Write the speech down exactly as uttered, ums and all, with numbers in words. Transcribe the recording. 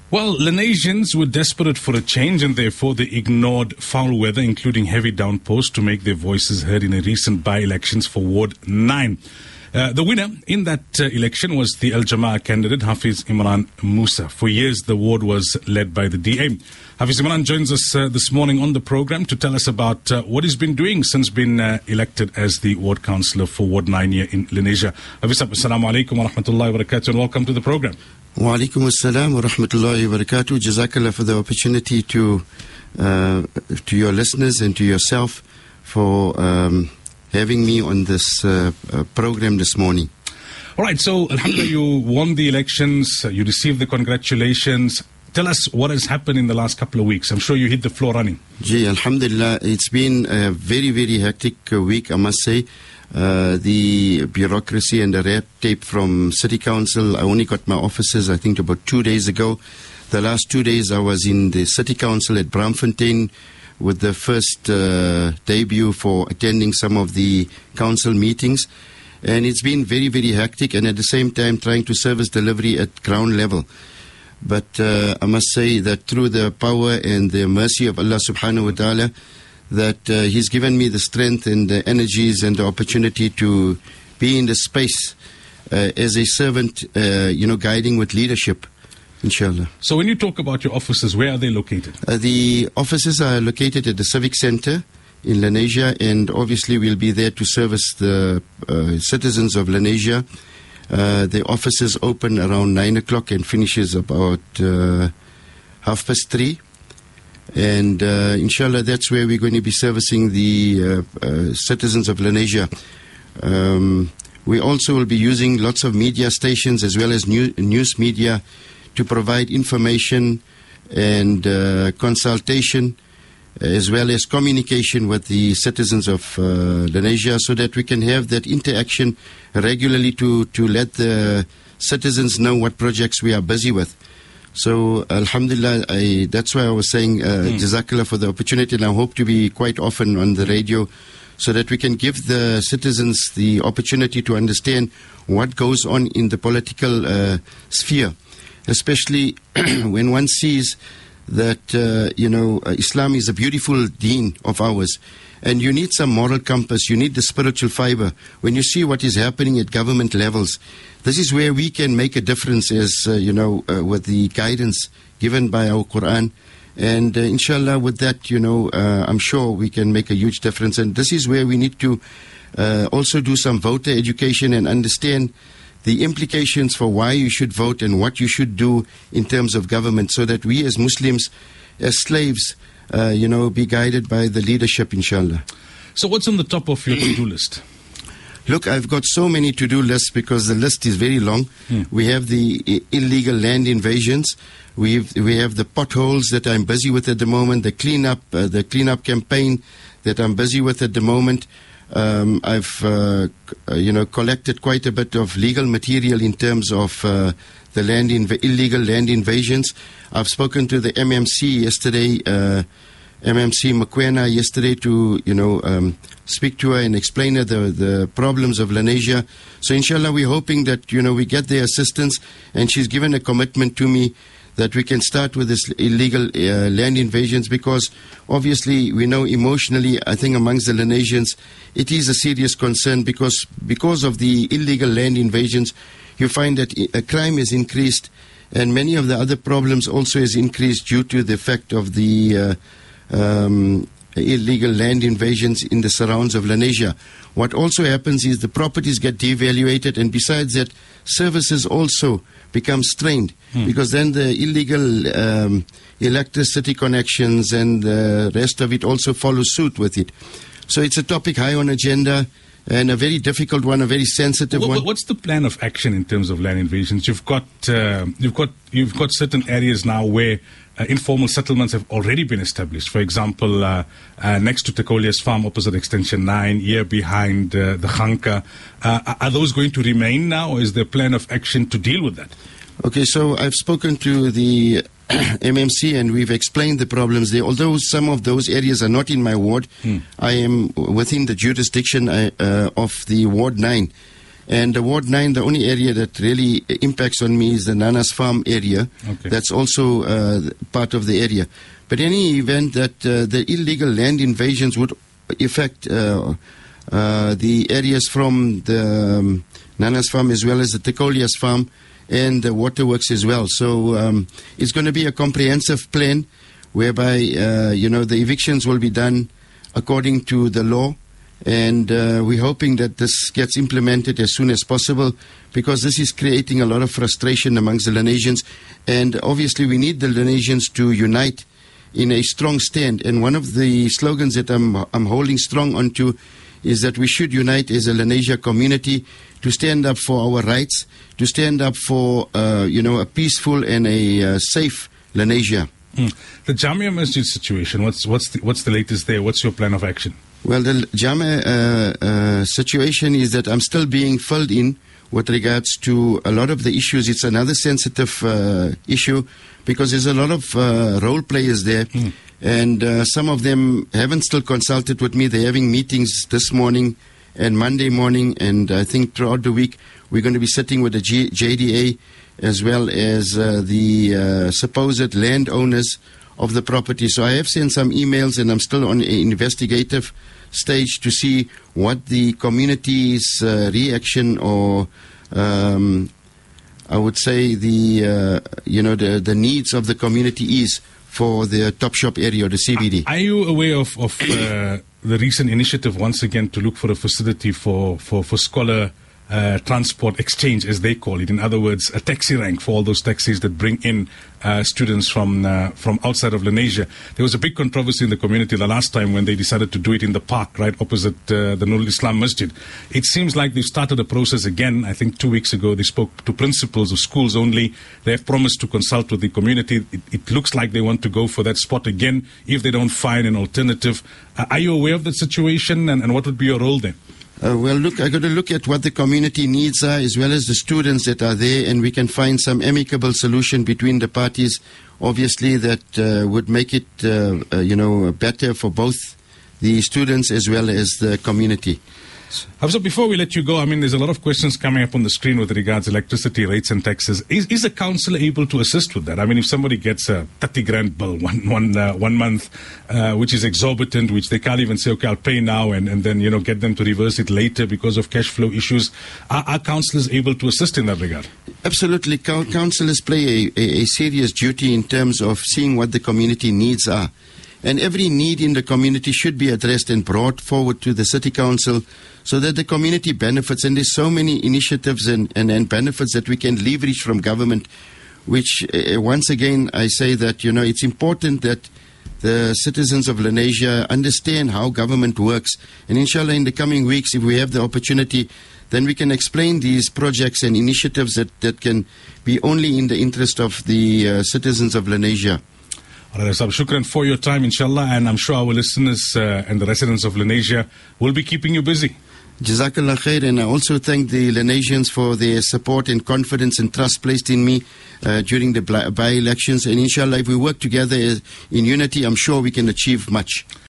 Well, Lanasians were desperate for a change and therefore they ignored foul weather, including heavy downpours, to make their voices heard in a recent by-elections for Ward nine. Uh, the winner in that uh, election was the Al Jama'ah candidate, Hafiz Imran Musa. For years, the ward was led by the D A. Hafiz Imran joins us uh, this morning on the program to tell us about uh, what he's been doing since being uh, elected as the ward councillor for Ward nine here in Lenasia. Hafiz, assalamu alaikum wa rahmatullahi wa barakatuh, and welcome to the program. Wa alaikum assalam wa rahmatullahi wa barakatuh. Jazakallah for the opportunity to uh, to your listeners and to yourself for um, having me on this uh, uh, program this morning. All right, so alhamdulillah, you won the elections, uh, you received the congratulations. Tell us what has happened in the last couple of weeks. I'm sure you hit the floor running. Gee, alhamdulillah, it's been a very, very hectic uh, week, I must say. Uh, the bureaucracy and the red tape from City Council, I only got my offices, I think, about two days ago. The last two days I was in the City Council at Braamfontein with the first uh, debut for attending some of the council meetings. And it's been very, very hectic, and at the same time trying to service delivery at ground level. But uh, I must say that through the power and the mercy of Allah subhanahu wa ta'ala, that uh, He's given me the strength and the energies and the opportunity to be in the space uh, as a servant, uh, you know, guiding with leadership, inshallah. So when you talk about your offices, where are they located? Uh, the offices are located at the Civic Center in Lenasia, and obviously we'll be there to service the uh, citizens of Lenasia. Uh, the offices open around nine o'clock and finishes about uh, half past three. And uh, inshallah, that's where we're going to be servicing the uh, uh, citizens of Lenasia. Um, we also will be using lots of media stations as well as new, news media to provide information and uh, consultation as well as communication with the citizens of uh, Lenasia, so that we can have that interaction regularly to, to let the citizens know what projects we are busy with. So, alhamdulillah, I, that's why I was saying, uh, mm. Jazakallah for the opportunity, and I hope to be quite often on the radio so that we can give the citizens the opportunity to understand what goes on in the political uh, sphere, especially when one sees that, uh, you know, uh, Islam is a beautiful deen of ours. And you need some moral compass, you need the spiritual fiber. When you see what is happening at government levels, this is where we can make a difference as, uh, you know, uh, with the guidance given by our Quran. And uh, inshallah, with that, you know, uh, I'm sure we can make a huge difference. And this is where we need to uh, also do some voter education and understand the implications for why you should vote and what you should do in terms of government, so that we as Muslims, as slaves, uh, you know, be guided by the leadership, inshallah. So what's on the top of your to-do list? Look, I've got so many to-do lists because the list is very long. Hmm. We have the I- illegal land invasions. We've, we have the potholes that I'm busy with at the moment, the cleanup, uh, the cleanup campaign that I'm busy with at the moment. Um, I've, uh, you know, collected quite a bit of legal material in terms of uh, the land inv- illegal land invasions. I've spoken to the M M C yesterday, uh, M M C Mokoena yesterday to, you know, um, speak to her and explain her the, the problems of Lenasia. So inshallah, we're hoping that, you know, we get their assistance, and she's given a commitment to me that we can start with this illegal uh, land invasions, because obviously we know emotionally, I think amongst the Lenasians, it is a serious concern, because because of the illegal land invasions, you find that a crime has increased, and many of the other problems also has increased due to the fact of the uh, um, illegal land invasions in the surrounds of Lenasia. What also happens is the properties get devaluated, and besides that, services also become strained, hmm. because then the illegal um, electricity connections and the rest of it also follows suit with it. So it's a topic high on agenda, and a very difficult one, a very sensitive what, one. What's the plan of action in terms of land invasions? You've got uh, you've got you've got certain areas now where uh, informal settlements have already been established. For example, uh, uh, next to Tekolia's farm, opposite Extension nine, here behind uh, the Khanka. Uh, are those going to remain now, or is there a plan of action to deal with that? Okay, so I've spoken to the M M C and we've explained the problems there. Although some of those areas are not in my ward, hmm. I am within the jurisdiction uh, uh, of the Ward nine. And the Ward nine, the only area that really impacts on me is the Nanas Farm area. Okay. That's also uh, part of the area. But any event that uh, the illegal land invasions would affect uh, uh, the areas from the um, Nanas Farm as well as the Ticolias Farm and the waterworks as well. So um, it's going to be a comprehensive plan whereby, uh, you know, the evictions will be done according to the law. And uh, we're hoping that this gets implemented as soon as possible, because this is creating a lot of frustration amongst the Lanesians. And obviously we need the Lanesians to unite in a strong stand. And one of the slogans that I'm, I'm holding strong onto is that we should unite as a Lenasia community to stand up for our rights, to stand up for uh, you know, a peaceful and a uh, safe Lenasia. Mm. The Jamia Masjid situation, what's, what's, the, what's the latest there? What's your plan of action? Well, the Jamia uh, uh, situation is that I'm still being filled in with regards to a lot of the issues. It's another sensitive uh, issue because there's a lot of uh, role players there, mm. and uh, some of them haven't still consulted with me. They're having meetings this morning and Monday morning, and I think throughout the week we're going to be sitting with the G- J D A as well as uh, the uh, supposed landowners of the property. So I have sent some emails, and I'm still on an investigative stage to see what the community's uh, reaction or um, I would say the uh, you know the, the needs of the community is for the Topshop area or the C B D. Are you aware of, of uh, the recent initiative once again to look for a facility for, for, for scholar Uh, transport exchange, as they call it? In other words, a taxi rank for all those taxis that bring in uh, students from uh, from outside of Lenasia. There was a big controversy in the community the last time when they decided to do it in the park right opposite uh, the Nurul Islam Masjid. It seems like they've started a process again. I think two weeks ago they spoke to principals of schools only. They have promised to consult with the community. It, it looks like they want to go for that spot again if they don't find an alternative. Uh, are you aware of that situation, and, and what would be your role there? Uh, well, look, I've got to look at what the community needs are as well as the students that are there, and we can find some amicable solution between the parties, obviously, that uh, would make it, uh, uh, you know, better for both the students as well as the community. So before we let you go, I mean, there's a lot of questions coming up on the screen with regards to electricity rates and taxes. Is, is a councillor able to assist with that? I mean, if somebody gets a thirty grand bill one, one, uh, one month, uh, which is exorbitant, which they can't even say, okay, I'll pay now and, and then, you know, get them to reverse it later because of cash flow issues, are, are councillors able to assist in that regard? Absolutely. Co- councillors play a, a, a serious duty in terms of seeing what the community needs are. And every need in the community should be addressed and brought forward to the City Council so that the community benefits. And there's so many initiatives and, and, and benefits that we can leverage from government, which uh, once again I say that, you know, it's important that the citizens of Lenasia understand how government works. And inshallah, in the coming weeks, if we have the opportunity, then we can explain these projects and initiatives that, that can be only in the interest of the uh, citizens of Lenasia. Shukran for your time, inshallah, and I'm sure our listeners uh, and the residents of Lenasia will be keeping you busy. Jazakallah khair, and I also thank the Lenasians for their support and confidence and trust placed in me uh, during the by-elections. And inshallah, if we work together in unity, I'm sure we can achieve much.